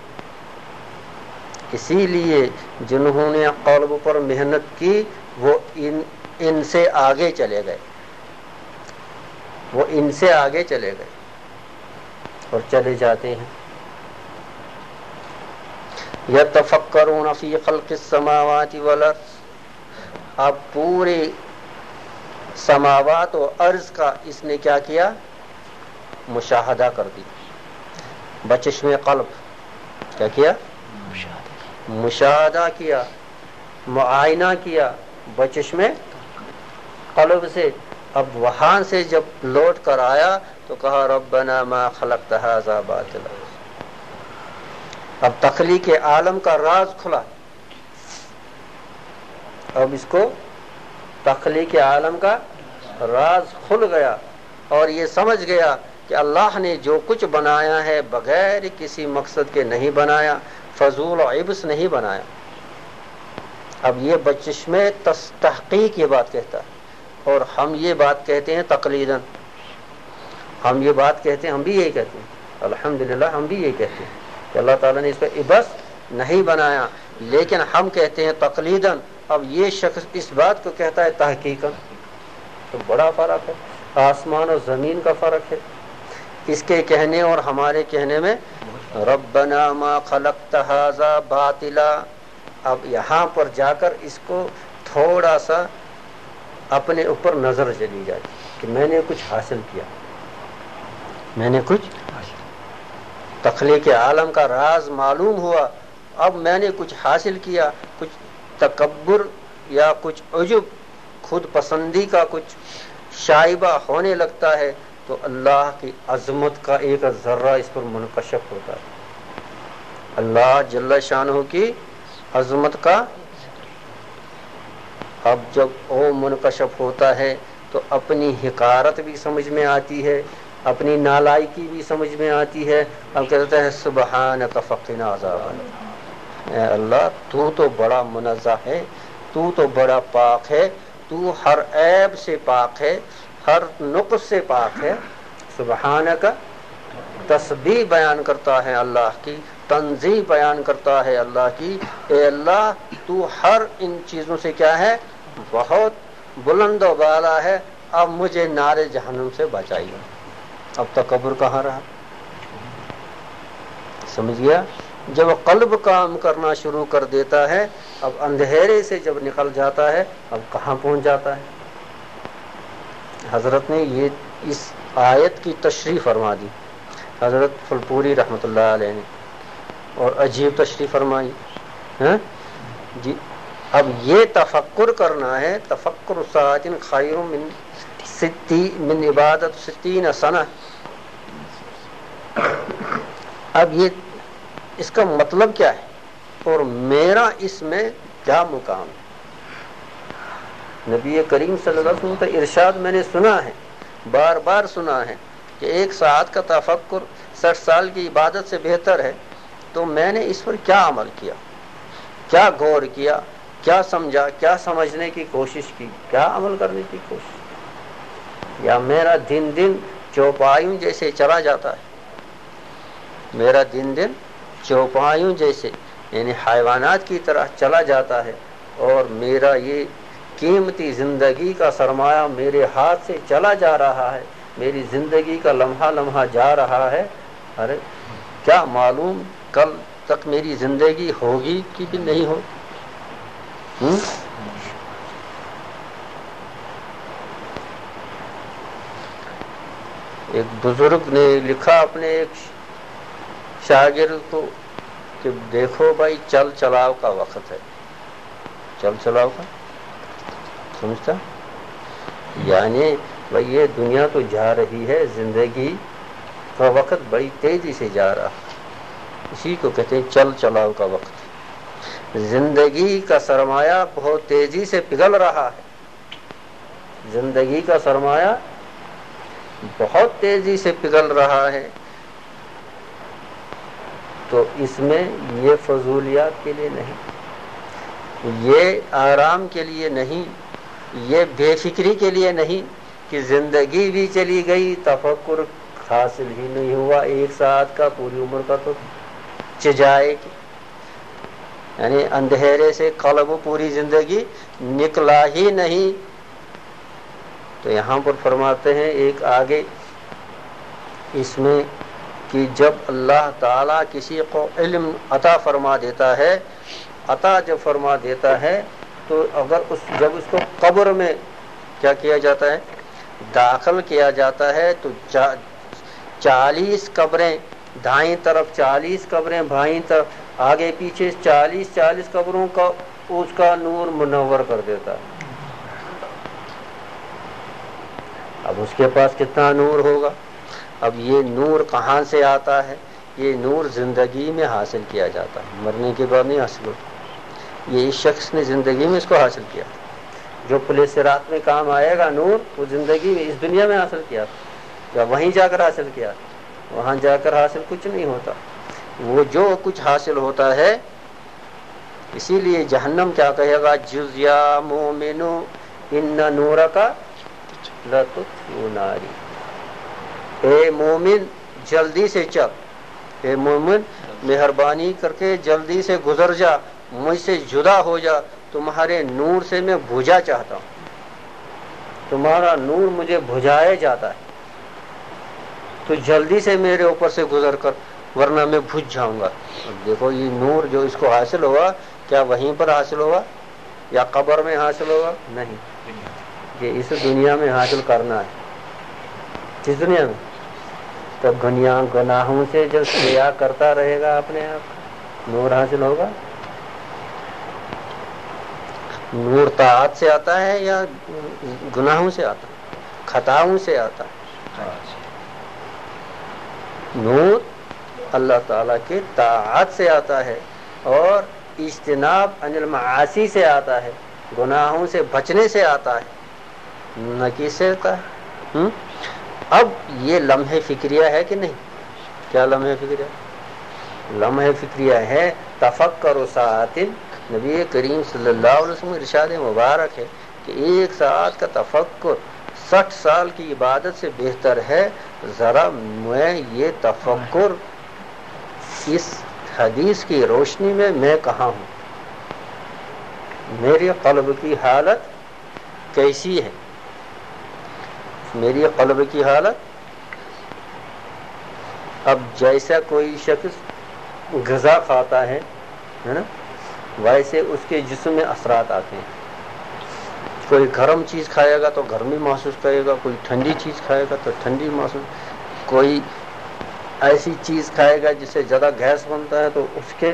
اسی لیے جنہوں نے قلب پر محنت کی وہ ان سے آگے چلے گئے، وہ ان سے آگے چلے گئے اور چلے جاتے ہیں. یتفکرون فی خلق السماوات والارض، اب پورے سماوات و ارض کا اس نے کیا کیا؟ مشاہدہ کر دی. بچشم قلب کیا کیا؟ مشاہدہ کیا، معائنہ کیا بچشم قلب سے. اب وہاں سے جب لوٹ کر آیا تو کہا ربنا ما خلقت ھذا باطلا. اب تخلیق عالم کا راز کھلا. اب اس کو تخلیق عالم کا راز کھل گیا اور یہ سمجھ گیا کہ اللہ نے جو کچھ بنایا ہے بغیر کسی مقصد کے نہیں بنایا، فضول و عبث نہیں بنایا. اب یہ بچشم تحقیق یہ بات کہتا ہے، اور ہم یہ بات کہتے ہیں تقلیداً. ہم یہ بات کہتے ہیں، ہم بھی یہی کہتے ہیں، الحمدللہ ہم بھی یہی کہتے ہیں کہ اللہ تعالیٰ نے اس پہ عبث نہیں بنایا، لیکن ہم کہتے ہیں تقلیداً. اب یہ شخص اس بات کو کہتا ہے تحقیقاً. تو بڑا فرق ہے، آسمان اور زمین کا فرق ہے اس کے کہنے اور ہمارے کہنے میں. ربنا ما خلقت ھذا باطلا. اب یہاں پر جا کر اس کو تھوڑا سا اپنے اوپر نظر چلی جاتی کہ میں نے کچھ حاصل کیا، میں نے کچھ تخلیق عالم کا راز معلوم ہوا. اب میں نے کچھ حاصل کیا. کچھ تکبر یا کچھ عجب، خود پسندی کا کچھ شائبہ ہونے لگتا ہے تو اللہ کی عظمت کا ایک ذرہ اس پر منکشف ہوتا ہے. اللہ جل شانہ کی عظمت کا اب جب وہ منکشف ہوتا ہے تو اپنی حقارت بھی سمجھ میں آتی ہے، اپنی نالائکی بھی سمجھ میں آتی ہے. اب کہتا ہے سبحانک فقنا عذاب النار. اے اللہ تو تو بڑا منزہ ہے، تو تو بڑا پاک ہے، تو ہر عیب سے پاک ہے، ہر نقص سے پاک ہے. سبحانک تسبیح بیان کرتا ہے اللہ کی، تنزیہ بیان کرتا ہے اللہ کی. اے اللہ تو ہر ان چیزوں سے کیا ہے؟ بہت بلند و بالا ہے. اب مجھے نار جہنم سے بچائیے. اب تکبر کہاں رہا؟ سمجھ گیا؟ جب قلب کام کرنا شروع کر دیتا ہے، اب اندھیرے سے جب نکل جاتا ہے اب کہاں پہنچ جاتا ہے. حضرت نے یہ اس آیت کی تشریح فرما دی، حضرت پھلپوری رحمۃ اللہ علیہ نے، اور عجیب تشریح فرمائی. جی اب یہ تفکر کرنا ہے. تفکر ساعت خیر من عبادت 60 سنہ. اب یہ اس کا مطلب کیا ہے اور میرا اس میں کیا مقام ہے؟ نبی کریم صلی اللہ علیہ وسلم کا ارشاد میں نے سنا ہے، بار بار سنا ہے کہ 1 ساعت کا تفکر 60 سال کی عبادت سے بہتر ہے. تو میں نے اس پر کیا عمل کیا، کیا غور کیا، کیا سمجھا، کیا سمجھنے کی کوشش کی، کیا عمل کرنے کی کوشش؟ یا میرا دن دن چوپایوں جیسے چلا جاتا ہے، میرا دن دن چوپایوں جیسے یعنی حیوانات کی طرح چلا جاتا ہے، اور میرا یہ قیمتی زندگی کا سرمایہ میرے ہاتھ سے چلا جا رہا ہے، میری زندگی کا لمحہ لمحہ جا رہا ہے. ارے کیا معلوم کل تک میری زندگی ہوگی کہ بھی نہیں ہو. ایک بزرگ نے لکھا اپنے ایک شاگرد کو کہ دیکھو بھائی چل چلاؤ کا وقت ہے. چل چلاؤ کا سمجھتا، یعنی بھائی یہ دنیا تو جا رہی ہے، زندگی کا وقت بڑی تیزی سے جا رہا، اسی کو کہتے ہیں چل چلاؤ کا وقت۔ زندگی کا سرمایہ بہت تیزی سے پگھل رہا ہے، زندگی کا سرمایہ بہت تیزی سے پگھل رہا ہے، تو اس میں یہ فضولیات کے لیے نہیں، یہ آرام کے لیے نہیں، یہ بے فکری کے لیے نہیں کہ زندگی بھی چلی گئی، تفکر حاصل ہی نہیں ہوا، ایک ساتھ کا پوری عمر کا تو جائے گی، یعنی اندھیرے سے قلب پوری زندگی نکلا ہی نہیں۔ تو یہاں پر فرماتے ہیں ایک آگے اس میں کہ جب اللہ تعالیٰ کسی کو علم عطا فرما دیتا ہے، عطا جب فرما دیتا ہے تو اگر جب اس کو قبر میں کیا کیا جاتا ہے، داخل کیا جاتا ہے، تو 40 قبریں دائیں طرف، 40 قبریں بائیں طرف، آگے پیچھے 40 قبروں کا اس کا نور منور کر دیتا ہے۔ اب اس کے پاس کتنا نور ہوگا؟ اب یہ نور کہاں سے آتا ہے؟ یہ نور زندگی میں حاصل کیا جاتا ہے، مرنے کے بعد نہیں حاصل ہوتا، یہ اس شخص نے زندگی میں اس کو حاصل کیا، جو پولیس رات میں کام آئے گا نور، وہ زندگی میں اس دنیا میں حاصل کیا، یا وہیں جا کر حاصل کیا، وہاں جا کر حاصل کچھ نہیں ہوتا، وہ جو کچھ حاصل ہوتا ہے۔ اسی لیے جہنم کیا کہے گا، جز یا مومنو ان نورک لتطفئ ناری، اے مومن جلدی سے چل، اے مومن مہربانی کر کے جلدی سے گزر جا، مجھ سے جدا ہو جا، تمہارے نور سے میں بجھا چاہتا ہوں، تمہارا نور مجھے بجھائے جاتا ہے، تو جلدی سے میرے اوپر سے گزر کر، ورنہ میں بجھ جاؤں گا۔ دیکھو یہ نور جو اس کو حاصل ہوا، کیا وہیں پر حاصل ہوا یا قبر میں حاصل ہوگا؟ نہیں، یہ اس دنیا میں حاصل کرنا ہے۔ کس دنیا میں؟ تب گناہوں سے جب سیاہ کرتا رہے گا اپنے آپ، نور حاصل ہوگا۔ نور طاعت سے آتا ہے یا گناہوں سے آتا ہے؟ خطاؤں سے آتا ہے۔ نور اللہ تعالیٰ کی طاعت سے آتا ہے، اور اجتناب عن المعاصی سے آتا ہے، گناہوں سے بچنے سے آتا ہے، نہ کس سے آتا ہے۔ اب یہ لمحہ فکریہ ہے کہ نہیں؟ کیا لمحہ فکریہ؟ لمحہ فکریہ ہے تفکر ساعت، نبی کریم صلی اللہ علیہ وسلم ارشاد مبارک ہے کہ ایک ساعت کا تفکر 60 سال کی عبادت سے بہتر ہے۔ ذرا میں یہ تفکر اس حدیث کی روشنی میں کہاں ہوں، میری قلب کی حالت کیسی ہے، میری قلب کی حالت۔ اب جیسا کوئی شخص غذا کھاتا ہے نا، ویسے اس کے جسم میں اثرات آتے ہیں، کوئی گرم چیز کھائے گا تو گرمی محسوس کرے گا، کوئی ٹھنڈی چیز کھائے گا تو ٹھنڈی محسوس، کوئی ایسی چیز کھائے گا جس سے زیادہ گیس بنتا ہے تو اس کے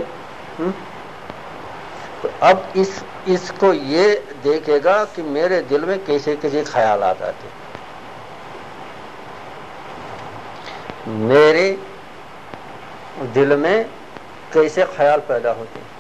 تو اب اس کو یہ دیکھے گا کہ میرے دل میں کیسے کیسے خیالات آتے ہیں، میرے دل میں کیسے خیال پیدا ہوتے ہیں۔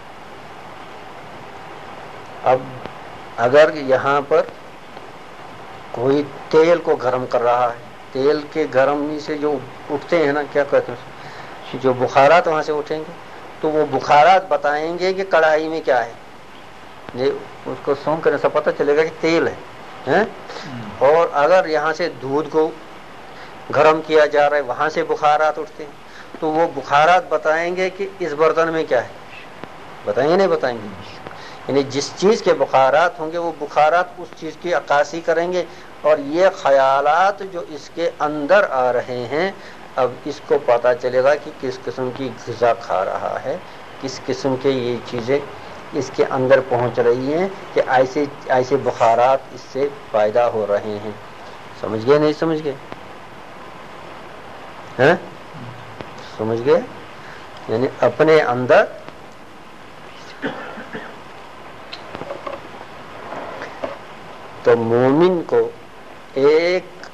اب اگر یہاں پر کوئی تیل کو گرم کر رہا ہے، تیل کے گرمی سے جو اٹھتے ہیں نا، کیا کہتے ہیں، جو بخارات وہاں سے اٹھیں گے، تو وہ بخارات بتائیں گے کہ کڑھائی میں کیا ہے، یہ اس کو سونگ کرنے سے پتہ چلے گا کہ تیل ہے۔ اور اگر یہاں سے دودھ کو گرم کیا جا رہا ہے، وہاں سے بخارات اٹھتے ہیں، تو وہ بخارات بتائیں گے کہ اس برتن میں کیا ہے، بتائیں گے نہیں بتائیں گے، یعنی جس چیز کے بخارات ہوں گے وہ بخارات اس چیز کی عکاسی کریں گے، اور یہ خیالات جو اس کے اندر آ رہے ہیں، اب اس کو پتہ چلے گا کہ کس قسم کی غذا کھا رہا ہے، کس قسم کے یہ چیزیں اس کے اندر پہنچ رہی ہیں کہ ایسے بخارات اس سے پیدا ہو رہے ہیں۔ سمجھ گئے نہیں سمجھ گئے؟ ہیں سمجھ گئے؟ یعنی اپنے اندر تو مومن کو ایک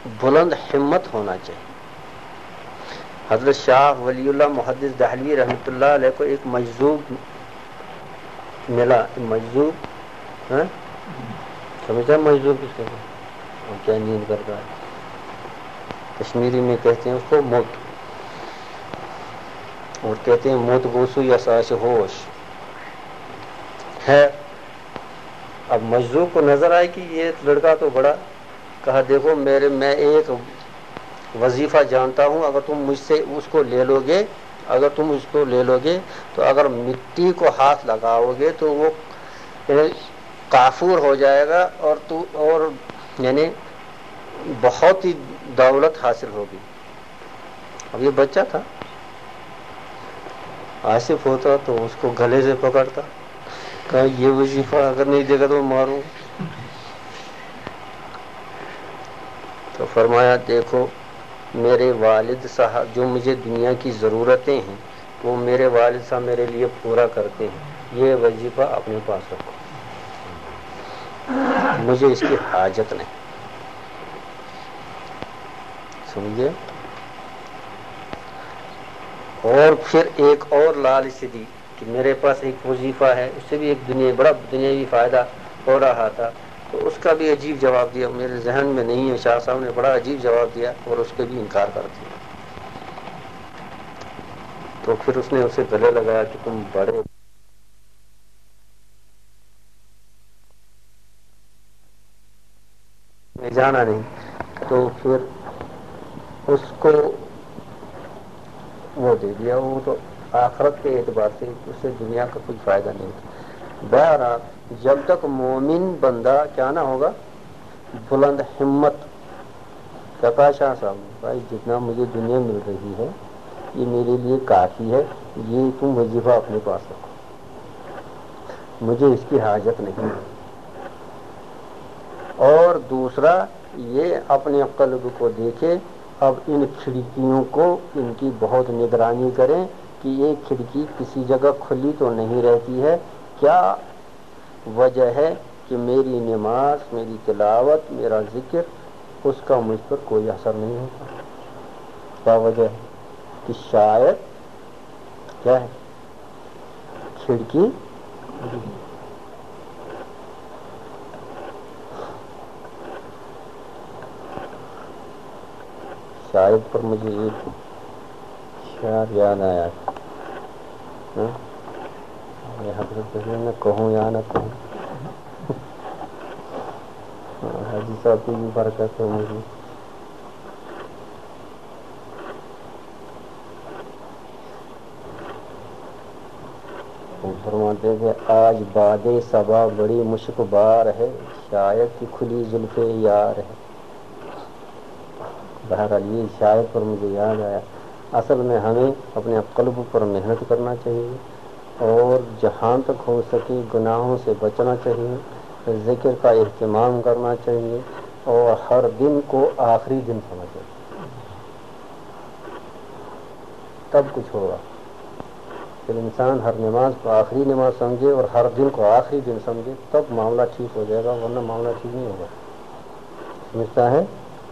بلند ہمت ہونا چاہیے. حضرت شاہ ولی اللہ محدث دہلوی رحمۃ اللہ علیہ کو ایک مجذوب ملا. مجذوب سمجھتا ہے مجذوب کس کو کیا نیند کرتا ہے؟ کشمیری میں کہتے ہیں اس کو موت، اور کہتے ہیں موت گوسو یا ساش ہوش ہے. اب مجذوب کو نظر آئے کہ یہ لڑکا تو بڑا، کہا دیکھو میں ایک وظیفہ جانتا ہوں، اگر تم مجھ سے اس کو لے لو گے، اگر تم اس کو لے لو گے تو اگر مٹی کو ہاتھ لگاؤ گے تو وہ کافور ہو جائے گا، اور یعنی بہت ہی دولت حاصل ہوگی. اب یہ بچہ تھا، آصف ہوتا تو اس کو گلے سے پکڑتا، کہا یہ وظیفہ اگر نہیں دے گا تو ماروں. تو فرمایا دیکھو میرے والد صاحب جو مجھے دنیا کی ضرورتیں ہیں وہ میرے والد صاحب میرے لیے پورا کرتے ہیں، یہ وظیفہ اپنے پاس رکھو، مجھے اس کی حاجت نہیں. سمجھے؟ اور پھر ایک اور لالچ دی کہ میرے پاس ایک وظیفہ ہے، اس سے بھی ایک بڑا دنیاوی فائدہ ہو رہا تھا، تو اس کا بھی عجیب جواب دیا. میرے ذہن میں نہیں ہے، شاہ صاحب نے بڑا عجیب جواب دیا اور اس پہ بھی انکار کر دیا. تو پھر اس نے اسے گلے لگایا کہ تم بڑے میں جانا نہیں. تو پھر اس کو وہ دے دیا. وہ تو آخرت کے اعتبار سے اس سے دنیا کا کوئی فائدہ نہیں تھا. بہرحال جب تک مومن بندہ کیا نہ ہوگا، بلند ہمت. کہا شاہ صاحب بھائی جتنا مجھے دنیا مل رہی ہے یہ میرے لیے کافی ہے، یہ تم وظیفہ اپنے پاس رکھو، مجھے اس کی حاجت نہیں. اور دوسرا یہ اپنے قلب کو دیکھے. اب ان کھڑکیوں کو ان کی بہت نگرانی کریں کہ یہ کھڑکی کسی جگہ کھلی تو نہیں رہتی ہے. کیا وجہ ہے کہ میری نماز، میری تلاوت، میرا ذکر، اس کا مجھ پر کوئی اثر نہیں ہوتا؟ کیا وجہ ہے؟ کہ شاید کیا ہے، کھڑکی شاید پر مجھے ایک شاید یاد آیا، حضرت میں کہوں یا نہ کہوں، حاجی صاحب کی بھی برکت ہے مجھے. فرماتے کہ آج باد صبا بڑی مشک بار ہے، شاید کی کھلی زلف یار ہے. بہرحال یہ شاید پر مجھے یاد آیا. اصل میں ہمیں اپنے قلب پر محنت کرنا چاہیے، اور جہاں تک ہو سکے گناہوں سے بچنا چاہیے، ذکر کا اہتمام کرنا چاہیے، اور ہر دن کو آخری دن سمجھے، تب کچھ ہوگا. پھر انسان ہر نماز کو آخری نماز سمجھے اور ہر دن کو آخری دن سمجھے، تب معاملہ ٹھیک ہو جائے گا، ورنہ معاملہ ٹھیک نہیں ہوگا. سمجھتا ہے؟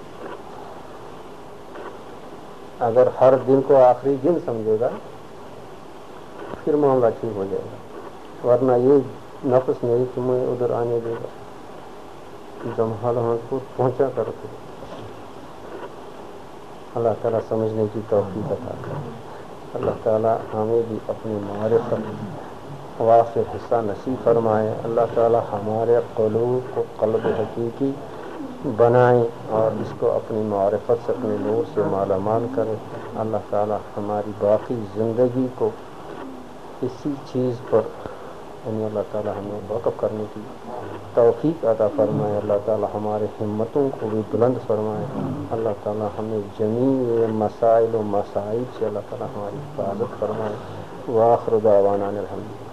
اگر ہر دن کو آخری دن سمجھے گا پھر معاملہ ٹھیک ہو جائے گا، ورنہ یہ نفس نہیں تمہیں ادھر آنے دے گا. جمحال کو پہنچا کر کے اللہ تعالیٰ سمجھنے کی توفیق عطا کرے. اللہ تعالیٰ ہمیں بھی اپنی معرفت وافر حصہ نصیب فرمائے. اللہ تعالیٰ ہمارے قلوب کو قلب حقیقی بنائیں اور اس کو اپنی معرفت سے، اپنے نور سے مالا مال کرے. اللہ تعالیٰ ہماری باقی زندگی کو اسی چیز پر یعنی اللہ تعالیٰ ہمیں وقف کرنے کی توفیق عطا فرمائے. اللہ تعالیٰ ہمارے ہمتوں کو بھی بلند فرمائے. اللہ تعالیٰ ہمیں جمیع مسائل و مسائل سے اللہ تعالیٰ ہماری حفاظت فرمائے. وآخر دعوانا الحمد للہ.